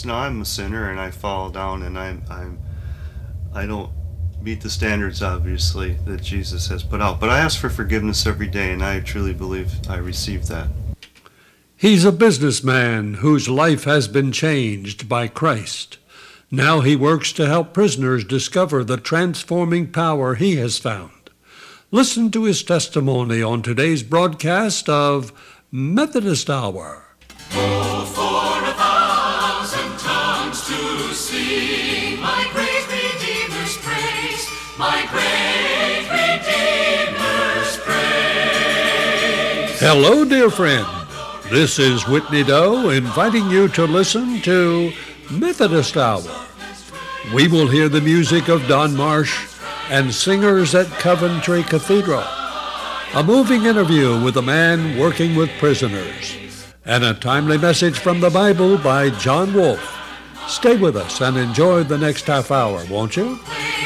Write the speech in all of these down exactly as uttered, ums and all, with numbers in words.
forgiveness. No, I'm a sinner and I fall down and I'm I'm I don't meet the standards, obviously, that Jesus has put out. But I ask for forgiveness every day, and I truly believe I receive that. He's a businessman whose life has been changed by Christ. Now he works to help prisoners discover the transforming power he has found. Listen to his testimony on today's broadcast of Methodist Hour. Oh, for a thousand tongues to sing my great Redeemer's praise, my great Redeemer's praise. Hello, dear friend. This is Whitney Doe inviting you to listen to Methodist Hour. We will hear the music of Don Marsh and singers at Coventry Cathedral, a moving interview with a man working with prisoners, and a timely message from the Bible by John Wolfe. Stay with us and enjoy the next half hour, won't you?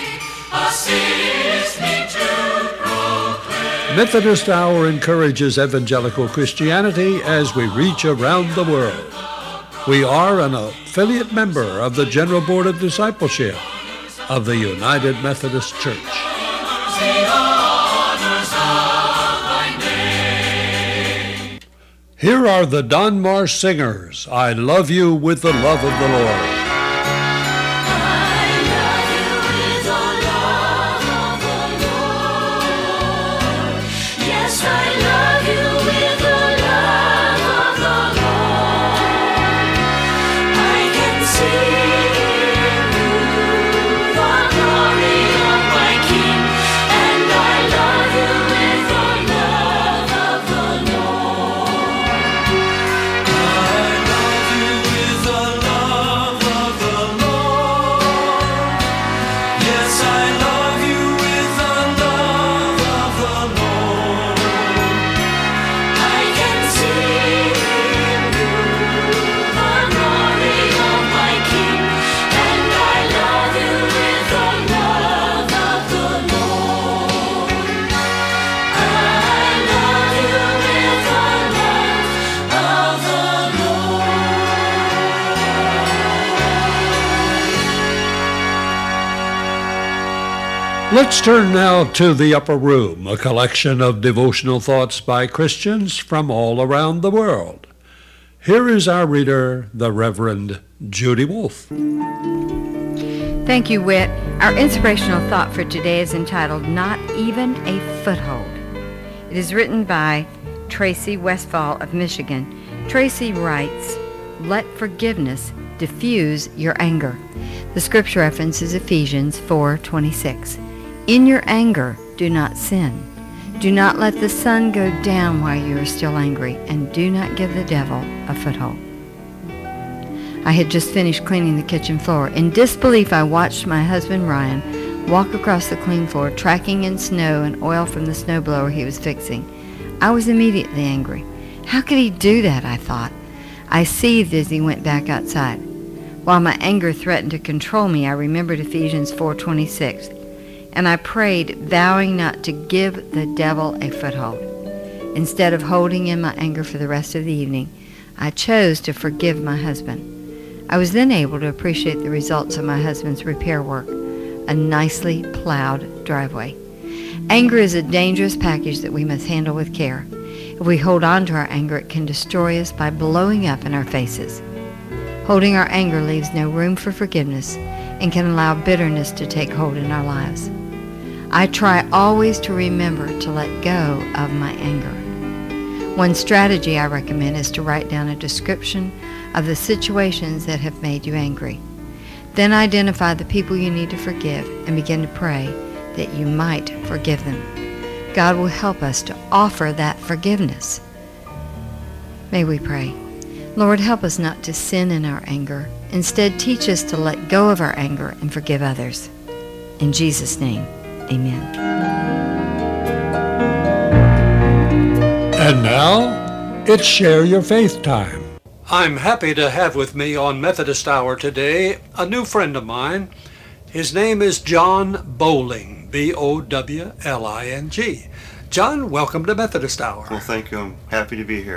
Assist me to proclaim. Methodist Hour encourages evangelical Christianity as we reach around the world. We are an affiliate member of the General Board of Discipleship of the United Methodist Church. Here are the Don Marsh Singers, I Love You with the Love of the Lord. Let's turn now to The Upper Room, a collection of devotional thoughts by Christians from all around the world. Here is our reader, the Reverend Judy Wolfe. Thank you, Whit. Our inspirational thought for today is entitled, Not Even a Foothold. It is written by Tracy Westfall of Michigan. Tracy writes, Let forgiveness diffuse your anger. The scripture reference is Ephesians four twenty-six. In your anger, do not sin. Do not let the sun go down while you are still angry, and do not give the devil a foothold. I had just finished cleaning the kitchen floor. In disbelief, I watched my husband, Ryan, walk across the clean floor, tracking in snow and oil from the snowblower he was fixing. I was immediately angry. How could he do that, I thought. I seethed as he went back outside. While my anger threatened to control me, I remembered Ephesians four twenty-six. And I prayed, vowing not to give the devil a foothold. Instead of holding in my anger for the rest of the evening, I chose to forgive my husband. I was then able to appreciate the results of my husband's repair work, a nicely plowed driveway. Anger is a dangerous package that we must handle with care. If we hold on to our anger, it can destroy us by blowing up in our faces. Holding our anger leaves no room for forgiveness and can allow bitterness to take hold in our lives. I try always to remember to let go of my anger. One strategy I recommend is to write down a description of the situations that have made you angry. Then identify the people you need to forgive and begin to pray that you might forgive them. God will help us to offer that forgiveness. May we pray. Lord, help us not to sin in our anger. Instead, teach us to let go of our anger and forgive others. In Jesus' name, amen. And now, it's Share Your Faith time. I'm happy to have with me on Methodist Hour today a new friend of mine. His name is John Bowling, B O W L I N G. John, welcome to Methodist Hour. Well, thank you. I'm happy to be here.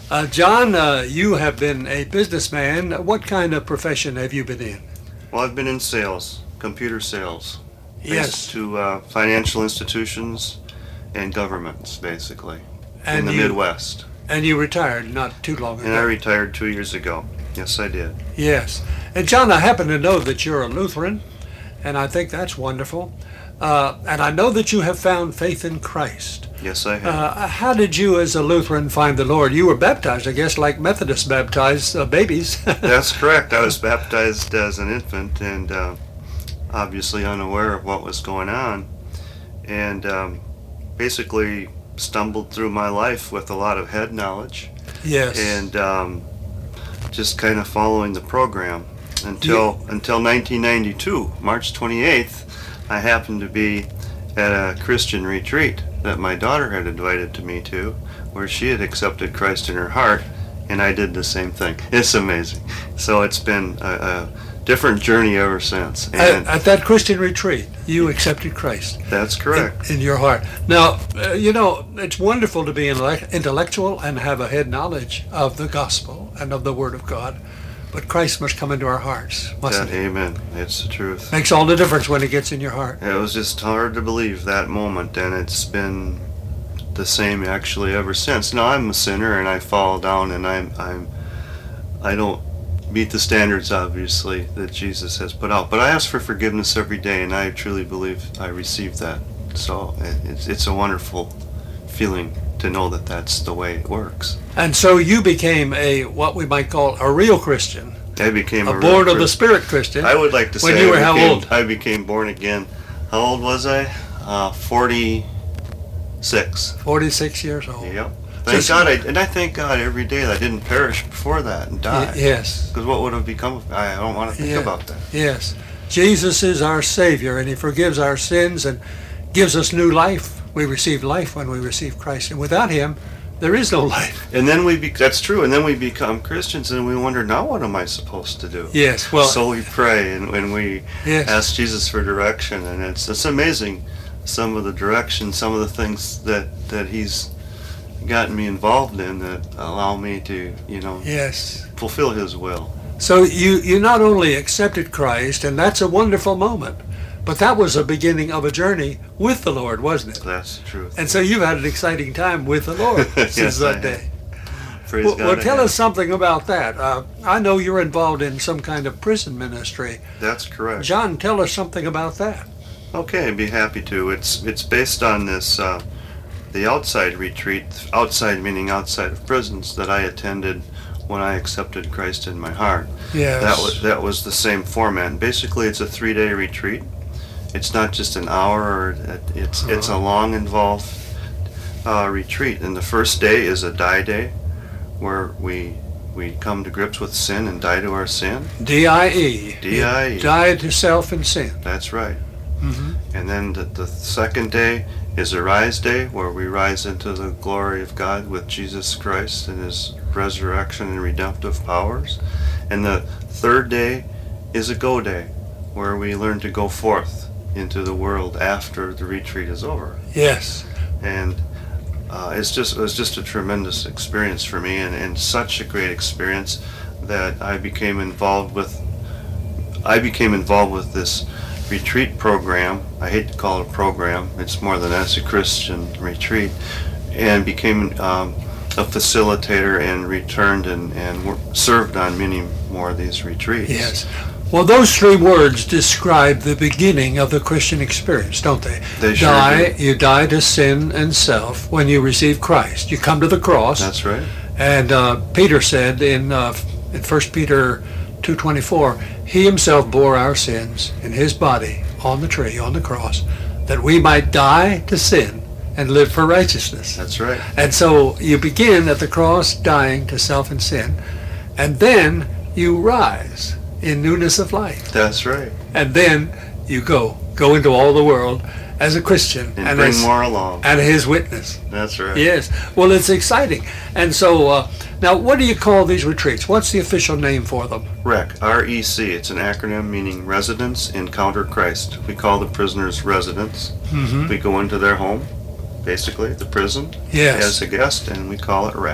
Uh, John, uh, you have been a businessman. What kind of profession have you been in? Well, I've been in sales, computer sales. Yes. Based to uh, financial institutions and governments, basically, And in the you- Midwest. And you retired not too long ago. And I retired two years ago. Yes, I did. Yes. And John, I happen to know that you're a Lutheran, and I think that's wonderful. Uh, and I know that you have found faith in Christ. Yes, I have. Uh, how did you, as a Lutheran, find the Lord? You were baptized, I guess, like Methodists baptize uh, babies. That's correct. I was baptized as an infant and uh, obviously unaware of what was going on. And um, basically stumbled through my life with a lot of head knowledge. Yes. And um, just kind of following the program until until nineteen ninety-two, March twenty-eighth, I happened to be at a Christian retreat that my daughter had invited to me to, where she had accepted Christ in her heart, and I did the same thing. It's amazing. So it's been a, a different journey ever since. at, And at that Christian retreat, you accepted Christ. that's correct. In, in your heart. Now, uh, you know, it's wonderful to be intellect- intellectual and have a head knowledge of the gospel and of the Word of God. But Christ must come into our hearts, mustn't That, he? amen. It's the truth. Makes all the difference when it gets in your heart. It was just hard to believe that moment, and it's been the same actually ever since. Now I'm a sinner, and I fall down, and I'm I'm I don't meet the standards, obviously, that Jesus has put out. But I ask for forgiveness every day, and I truly believe I receive that. So it- it's it's a wonderful feeling to know that that's the way it works. And so you became a, what we might call a real Christian, I became a a, real born of the Christ- Spirit Christian. I would like to say When you I were how became, old? I became born again. How old was I? Uh, forty-six. forty-six years old. Yep. Thank Just- God, I, and I thank God every day that I didn't perish before that and Y- die. yes, Because what would have become of me? I don't want to think Yeah. about that. yes. Jesus is our Savior, and He forgives our sins and gives us new life. We receive life when we receive Christ, and without Him, there is no life. And then we, be, that's true, and then we become Christians and we wonder, now what am I supposed to do? Yes, well, So we pray and, and we yes. ask Jesus for direction, and it's it's amazing some of the direction, some of the things that, that He's gotten me involved in that allow me to, you know, Yes. fulfill His will. So you, you not only accepted Christ, and that's a wonderful moment, but that was a beginning of a journey with the Lord, wasn't it? That's the truth. And so you've had an exciting time with the Lord since Yes, I that have. day. Praise Well, God. well, I tell have. us something about that. Uh, I know you're involved in some kind of prison ministry. That's correct. John, tell us something about that. Okay, I'd be happy to. It's it's based on this uh, the outside retreat, outside meaning outside of prisons that I attended when I accepted Christ in my heart. Yes. That was that was the same format. And basically, it's a three-day retreat. It's not just an hour. Or it- it's it's a long, involved uh, retreat. And the first day is a die day, where we we come to grips with sin and die to our sin. D I E. D I E. You Die to self and sin. That's right. hmm And then the, the second day is a rise day, where we rise into the glory of God with Jesus Christ and His resurrection and redemptive powers. And the third day is a go day, where we learn to go forth into the world after the retreat is over. Yes. And uh, it's just it was just a tremendous experience for me, and, and such a great experience that I became involved with. I became involved with this retreat program. I hate to call it a program. It's more than that. It's a Christian retreat, and became um, a facilitator and returned and and wor- served on many more of these retreats. Yes. Well, those three words describe the beginning of the Christian experience, don't they? They sure die, do. You die to sin and self when you receive Christ. You come to the cross. That's right. And uh, Peter said in uh, in First Peter two twenty-four, He Himself bore our sins in His body on the tree, on the cross, that we might die to sin and live for righteousness. That's right. And so you begin at the cross, dying to self and sin, and then you rise in newness of life. That's right. And then you go, go into all the world as a Christian And, and, bring as, more along. and His witness. That's right. Yes. Well, it's exciting. And so, uh, now, what do you call these retreats? What's the official name for them? R E C, R E C. It's an acronym meaning Residents Encounter Christ. We call the prisoners residents. Mm-hmm. We go into their home, basically, the prison, Yes. as a guest, and we call it R E C.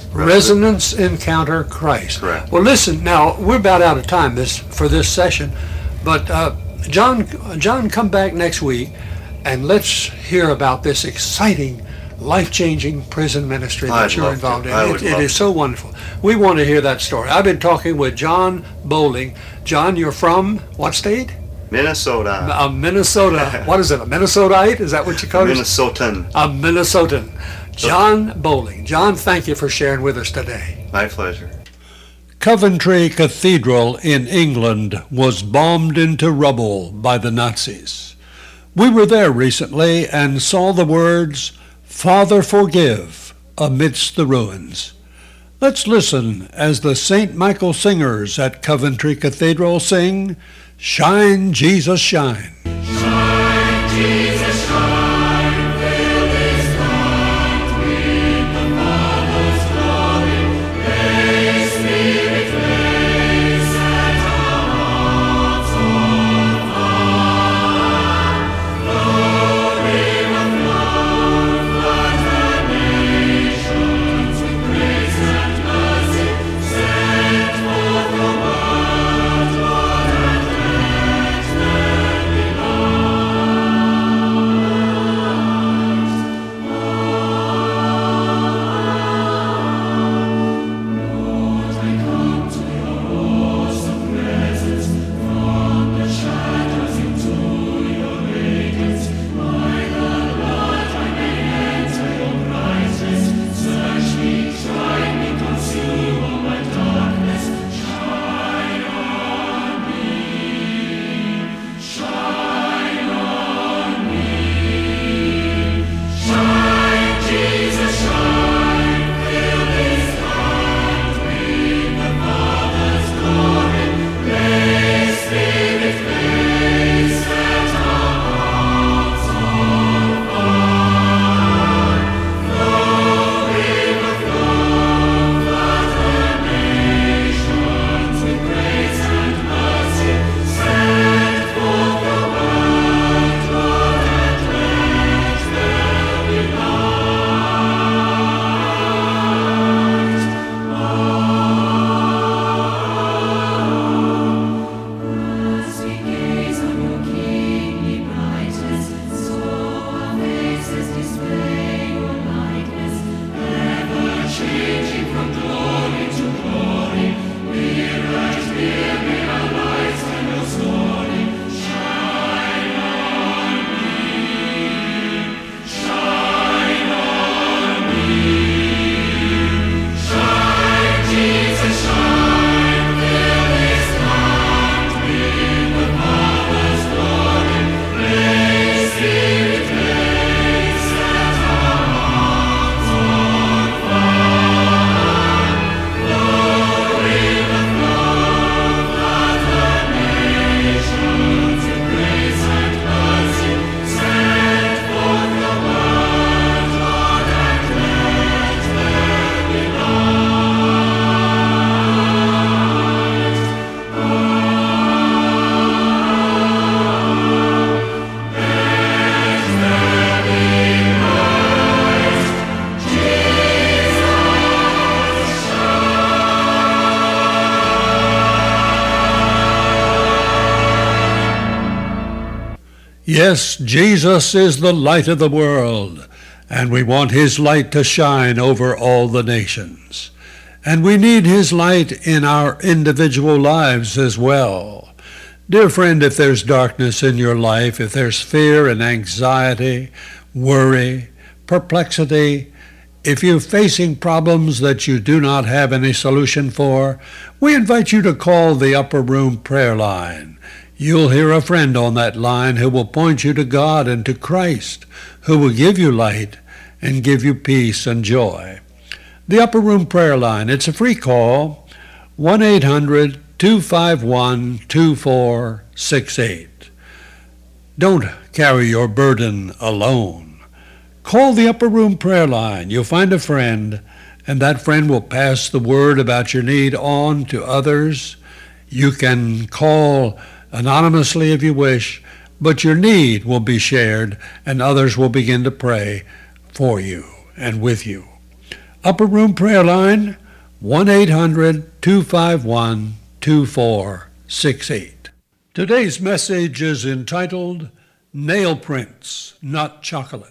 Resonance Encounter Christ. Correct. Well, listen, now, we're about out of time this for this session, but uh, John, John, come back next week, and let's hear about this exciting, life-changing prison ministry that I'd you're love involved to. in. I It, would it love is to. so wonderful. We want to hear that story. I've been talking with John Bowling. John, you're from what state? Minnesota. Uh, Minnesota. What is it, a Minnesotite? Is that what you call it? Minnesotan. A Minnesotan. John Bowling. John, thank you for sharing with us today. My pleasure. Coventry Cathedral in England was bombed into rubble by the Nazis. We were there recently and saw the words, "Father, forgive," amidst the ruins. Let's listen as the Saint Michael Singers at Coventry Cathedral sing, "Shine, Jesus, Shine." Shine, Jesus, shine, fill this land with the Father's glory. May Spirit reign, set our hearts on fire. Glory will flow, flood the nations with grace and mercy. Send forth the word, Lord, and let there be Yes, Jesus is the light of the world, and we want his light to shine over all the nations. And we need his light in our individual lives as well. Dear friend, if there's darkness in your life, if there's fear and anxiety, worry, perplexity, if you're facing problems that you do not have any solution for, we invite you to call the Upper Room Prayer Line. You'll hear a friend on that line who will point you to God and to Christ, who will give you light and give you peace and joy. The Upper Room Prayer Line, it's a free call, one eight hundred two five one two four six eight. Don't carry your burden alone. Call the Upper Room Prayer Line. You'll find a friend, and that friend will pass the word about your need on to others. You can call anonymously if you wish, but your need will be shared, and others will begin to pray for you and with you. Upper Room Prayer Line, one eight hundred two five one two four six eight. Today's message is entitled, Nail Prints, Not Chocolate.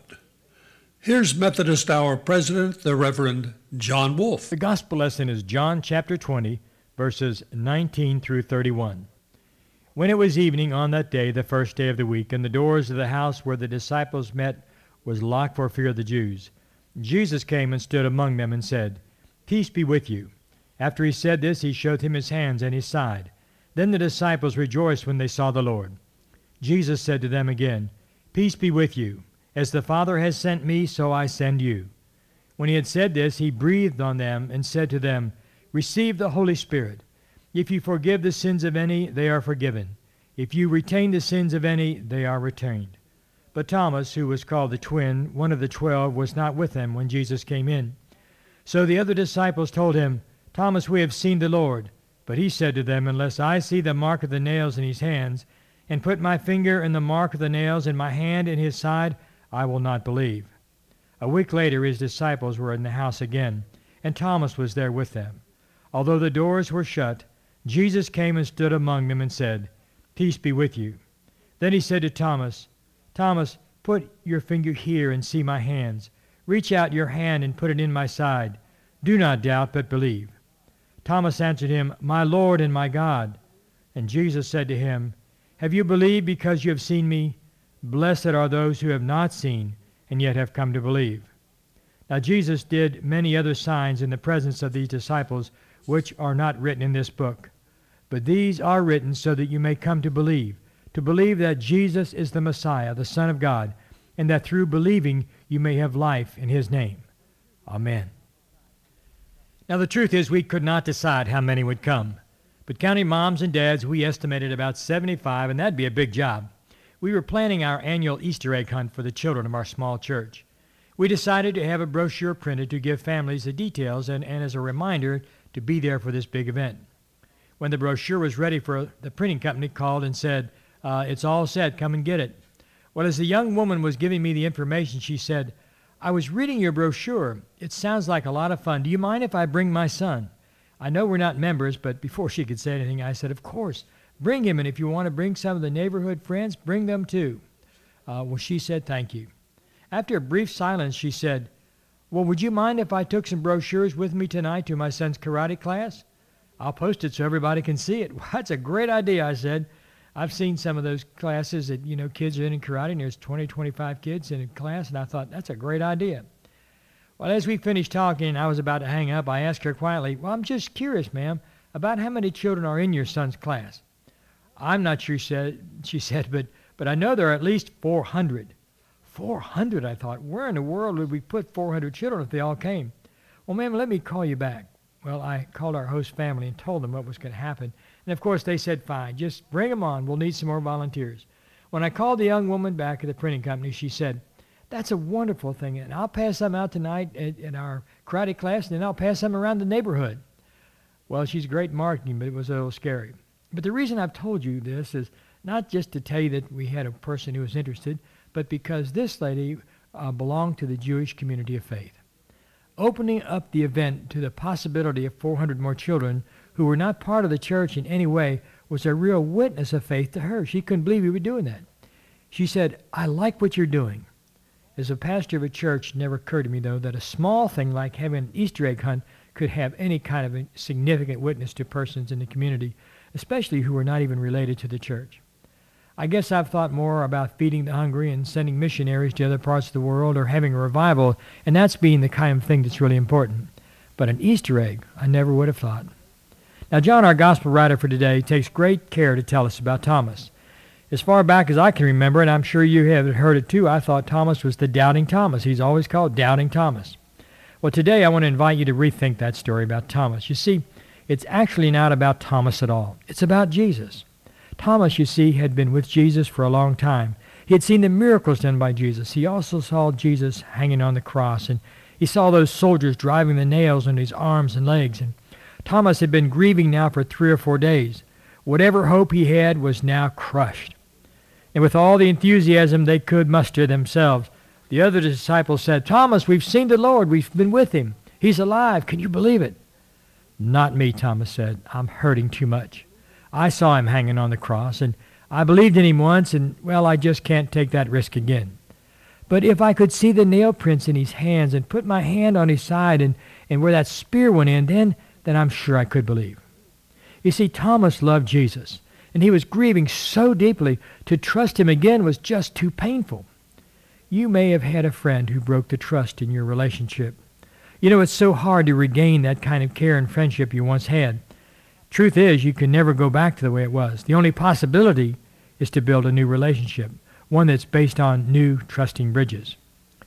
Here's Methodist Hour President, the Reverend John Wolf. The gospel lesson is John chapter twenty, verses nineteen through thirty-one. When it was evening on that day, the first day of the week, and the doors of the house where the disciples met was locked for fear of the Jews, Jesus came and stood among them and said, Peace be with you. After he said this, he showed him his hands and his side. Then the disciples rejoiced when they saw the Lord. Jesus said to them again, Peace be with you. As the Father has sent me, so I send you. When he had said this, he breathed on them and said to them, Receive the Holy Spirit. If you forgive the sins of any, they are forgiven. If you retain the sins of any, they are retained. But Thomas, who was called the twin, one of the twelve, was not with them when Jesus came in. So the other disciples told him, Thomas, we have seen the Lord. But he said to them, Unless I see the mark of the nails in his hands, and put my finger in the mark of the nails, and my hand in his side, I will not believe. A week later his disciples were in the house again, and Thomas was there with them. Although the doors were shut, Jesus came and stood among them and said, Peace be with you. Then he said to Thomas, Thomas, put your finger here and see my hands. Reach out your hand and put it in my side. Do not doubt, but believe. Thomas answered him, My Lord and my God. And Jesus said to him, Have you believed because you have seen me? Blessed are those who have not seen and yet have come to believe. Now Jesus did many other signs in the presence of these disciples, which are not written in this book. But these are written so that you may come to believe, to believe that Jesus is the Messiah, the Son of God, and that through believing you may have life in his name. Amen. Now the truth is we could not decide how many would come. But counting moms and dads, we estimated about seventy-five, and that'd be a big job. We were planning our annual Easter egg hunt for the children of our small church. We decided to have a brochure printed to give families the details and, and as a reminder to be there for this big event. When the brochure was ready, for the printing company called and said, uh, it's all set, come and get it. Well, as the young woman was giving me the information, she said, I was reading your brochure. It sounds like a lot of fun. Do you mind if I bring my son? I know we're not members, but before she could say anything, I said, of course. Bring him, and if you want to bring some of the neighborhood friends, bring them too. Uh, well, she said, thank you. After a brief silence, she said, well, would you mind if I took some brochures with me tonight to my son's karate class? I'll post it so everybody can see it. Well, that's a great idea, I said. I've seen some of those classes that, you know, kids are in karate, and there's twenty, twenty-five kids in a class, and I thought, that's a great idea. Well, as we finished talking, I was about to hang up, I asked her quietly, well, I'm just curious, ma'am, about how many children are in your son's class. I'm not sure, she said, she said but, but I know there are at least four hundred. four hundred, I thought. Where in the world would we put four hundred children if they all came? Well, ma'am, let me call you back. Well, I called our host family and told them what was going to happen. And, of course, they said, fine, just bring them on. We'll need some more volunteers. When I called the young woman back at the printing company, she said, that's a wonderful thing, and I'll pass some out tonight at, at our karate class, and then I'll pass some around the neighborhood. Well, she's great marketing, but it was a little scary. But the reason I've told you this is not just to tell you that we had a person who was interested, but because this lady uh, belonged to the Jewish community of faith. Opening up the event to the possibility of four hundred more children who were not part of the church in any way was a real witness of faith to her. She couldn't believe we were doing that. She said, I like what you're doing. As a pastor of a church, it never occurred to me, though, that a small thing like having an Easter egg hunt could have any kind of a significant witness to persons in the community, especially who were not even related to the church. I guess I've thought more about feeding the hungry and sending missionaries to other parts of the world or having a revival, and that's being the kind of thing that's really important. But an Easter egg, I never would have thought. Now, John, our gospel writer for today, takes great care to tell us about Thomas. As far back as I can remember, and I'm sure you have heard it too, I thought Thomas was the Doubting Thomas. He's always called Doubting Thomas. Well, today I want to invite you to rethink that story about Thomas. You see, it's actually not about Thomas at all. It's about Jesus. Thomas, you see, had been with Jesus for a long time. He had seen the miracles done by Jesus. He also saw Jesus hanging on the cross, and he saw those soldiers driving the nails into his arms and legs. And Thomas had been grieving now for three or four days. Whatever hope he had was now crushed. And with all the enthusiasm they could muster themselves, the other disciples said, Thomas, we've seen the Lord. We've been with him. He's alive. Can you believe it?" "Not me," Thomas said. "I'm hurting too much. I saw him hanging on the cross, and I believed in him once, and, well, I just can't take that risk again. But if I could see the nail prints in his hands and put my hand on his side and, and where that spear went in, then, then I'm sure I could believe." You see, Thomas loved Jesus, and he was grieving so deeply. To trust him again was just too painful. You may have had a friend who broke the trust in your relationship. You know, it's so hard to regain that kind of care and friendship you once had. Truth is, you can never go back to the way it was. The only possibility is to build a new relationship, one that's based on new, trusting bridges.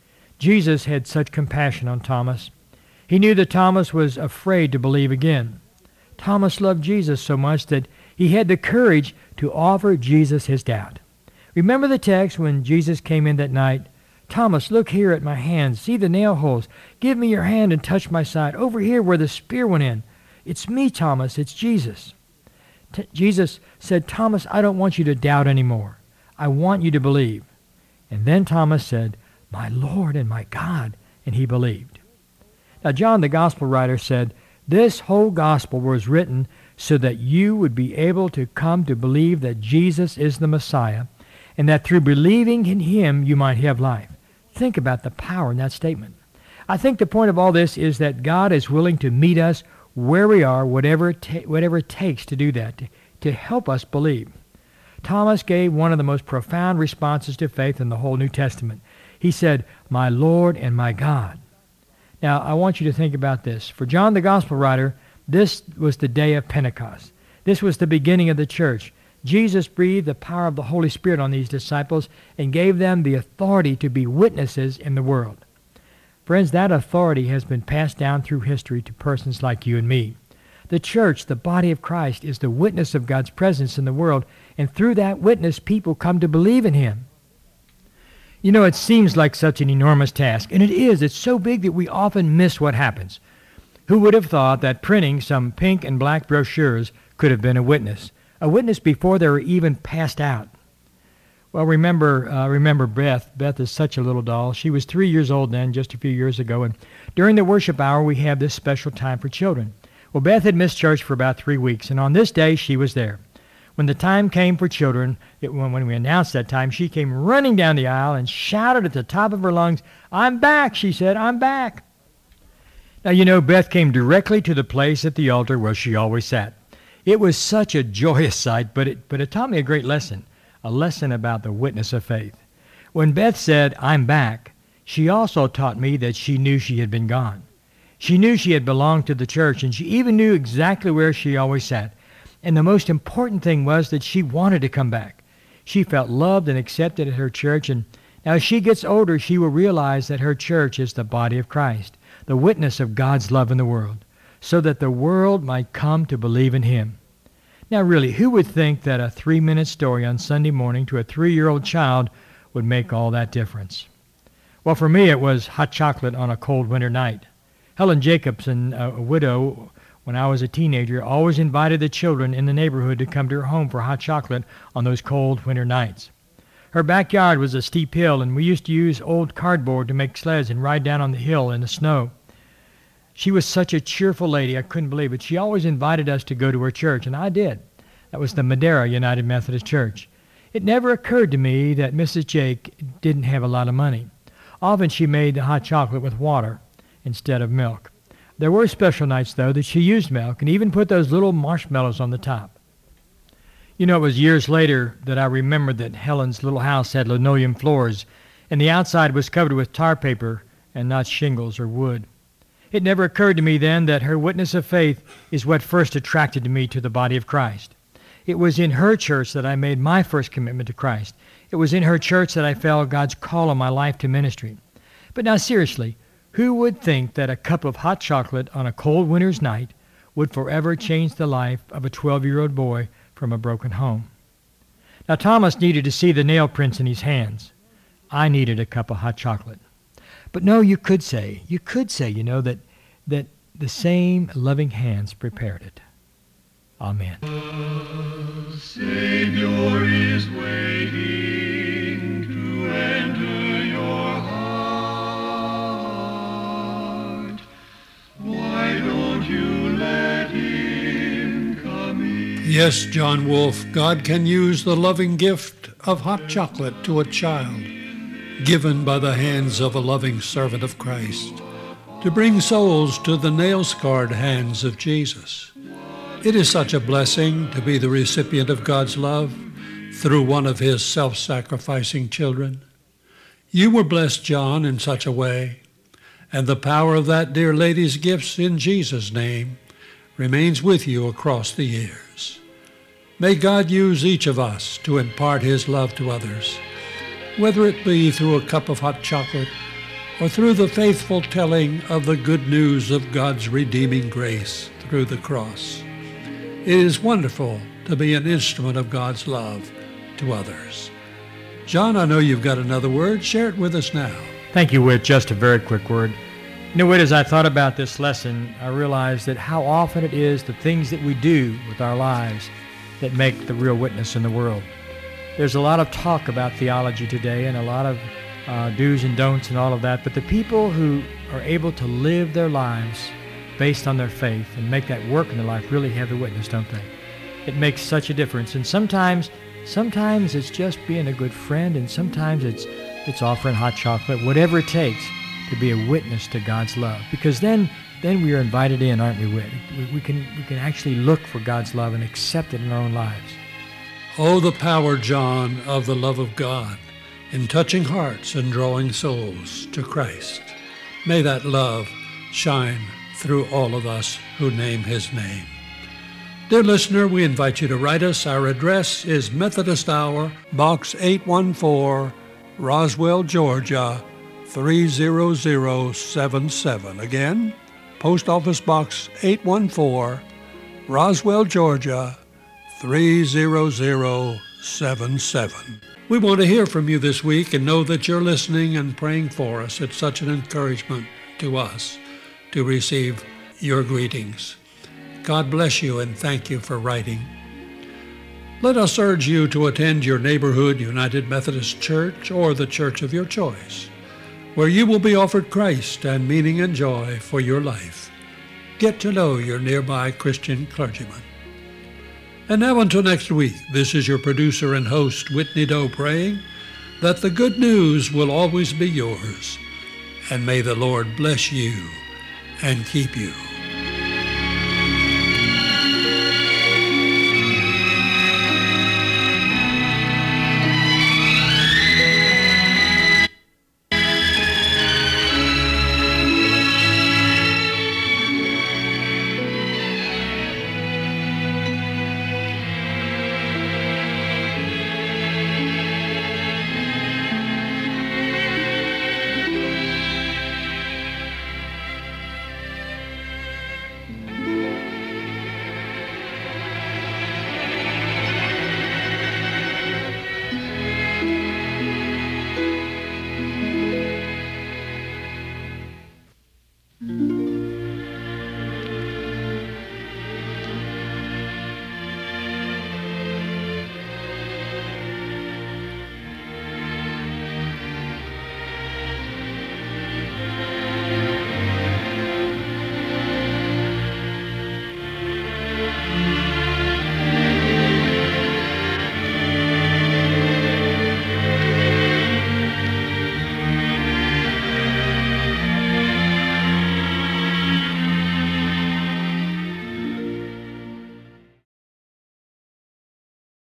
Jesus had such compassion on Thomas. He knew that Thomas was afraid to believe again. Thomas loved Jesus so much that he had the courage to offer Jesus his doubt. Remember the text when Jesus came in that night? "Thomas, look here at my hands. See the nail holes. Give me your hand and touch my side. Over here where the spear went in. It's me, Thomas. It's Jesus." T- Jesus said, "Thomas, I don't want you to doubt anymore. I want you to believe." And then Thomas said, "My Lord and my God," and he believed. Now, John, the gospel writer, said, "This whole gospel was written so that you would be able to come to believe that Jesus is the Messiah, and that through believing in him you might have life." Think about the power in that statement. I think the point of all this is that God is willing to meet us where we are, whatever it, ta- whatever it takes to do that, to, to help us believe. Thomas gave one of the most profound responses to faith in the whole New Testament. He said, "My Lord and my God." Now, I want you to think about this. For John, the gospel writer, this was the day of Pentecost. This was the beginning of the church. Jesus breathed the power of the Holy Spirit on these disciples and gave them the authority to be witnesses in the world. Friends, that authority has been passed down through history to persons like you and me. The church, the body of Christ, is the witness of God's presence in the world, and through that witness, people come to believe in him. You know, it seems like such an enormous task, and it is. It's so big that we often miss what happens. Who would have thought that printing some pink and black brochures could have been a witness? A witness before they were even passed out. Well, remember uh, remember Beth. Beth is such a little doll. She was three years old then, just a few years ago, and during the worship hour, we have this special time for children. Well, Beth had missed church for about three weeks, and on this day, she was there. When the time came for children, it, when, when we announced that time, she came running down the aisle and shouted at the top of her lungs, "I'm back," she said, "I'm back." Now, you know, Beth came directly to the place at the altar where she always sat. It was such a joyous sight, but it, but it taught me a great lesson, a lesson about the witness of faith. When Beth said, "I'm back," she also taught me that she knew she had been gone. She knew she had belonged to the church, and she even knew exactly where she always sat. And the most important thing was that she wanted to come back. She felt loved and accepted at her church, and now as she gets older, she will realize that her church is the body of Christ, the witness of God's love in the world, so that the world might come to believe in him. Now really, who would think that a three-minute story on Sunday morning to a three-year-old child would make all that difference? Well, for me, it was hot chocolate on a cold winter night. Helen Jacobson, a widow, when I was a teenager, always invited the children in the neighborhood to come to her home for hot chocolate on those cold winter nights. Her backyard was a steep hill, and we used to use old cardboard to make sleds and ride down on the hill in the snow. She was such a cheerful lady, I couldn't believe it. She always invited us to go to her church, and I did. That was the Madera United Methodist Church. It never occurred to me that Missus Jake didn't have a lot of money. Often she made the hot chocolate with water instead of milk. There were special nights, though, that she used milk and even put those little marshmallows on the top. You know, it was years later that I remembered that Helen's little house had linoleum floors, and the outside was covered with tar paper and not shingles or wood. It never occurred to me then that her witness of faith is what first attracted me to the body of Christ. It was in her church that I made my first commitment to Christ. It was in her church that I felt God's call on my life to ministry. But now seriously, who would think that a cup of hot chocolate on a cold winter's night would forever change the life of a twelve-year-old boy from a broken home? Now Thomas needed to see the nail prints in his hands. I needed a cup of hot chocolate. But no, you could say, you could say, you know, that, that the same loving hands prepared it. Amen. The Savior is waiting to enter your heart. Yes, John Wolfe, God can use the loving gift of hot chocolate to a child, given by the hands of a loving servant of Christ, to bring souls to the nail-scarred hands of Jesus. It is such a blessing to be the recipient of God's love through one of his self-sacrificing children. You were blessed, John, in such a way, and the power of that dear lady's gifts in Jesus' name remains with you across the years. May God use each of us to impart his love to others, whether it be through a cup of hot chocolate or through the faithful telling of the good news of God's redeeming grace through the cross. It is wonderful to be an instrument of God's love to others. John, I know you've got another word. Share it with us now. Thank you, Whit. Just a very quick word. You know, Whit, as I thought about this lesson, I realized that how often it is the things that we do with our lives that make the real witness in the world. There's a lot of talk about theology today and a lot of uh, do's and don'ts and all of that, but the people who are able to live their lives based on their faith and make that work in their life really have the witness, don't they? It makes such a difference. And sometimes sometimes it's just being a good friend, and sometimes it's it's offering hot chocolate, whatever it takes to be a witness to God's love. Because then then we are invited in, aren't we, Whit? We, we can we can actually look for God's love and accept it in our own lives. Oh, the power, John, of the love of God in touching hearts and drawing souls to Christ. May that love shine through all of us who name his name. Dear listener, we invite you to write us. Our address is Methodist Hour, Box eight one four, Roswell, Georgia, three zero zero seven seven. Again, Post Office Box eight one four, Roswell, Georgia, three zero zero seven seven. We want to hear from you this week and know that you're listening and praying for us. It's such an encouragement to us to receive your greetings. God bless you and thank you for writing. Let us urge you to attend your neighborhood United Methodist Church or the church of your choice, where you will be offered Christ and meaning and joy for your life. Get to know your nearby Christian clergyman. And now until next week, this is your producer and host, Whitney Doe, praying that the good news will always be yours, and may the Lord bless you and keep you.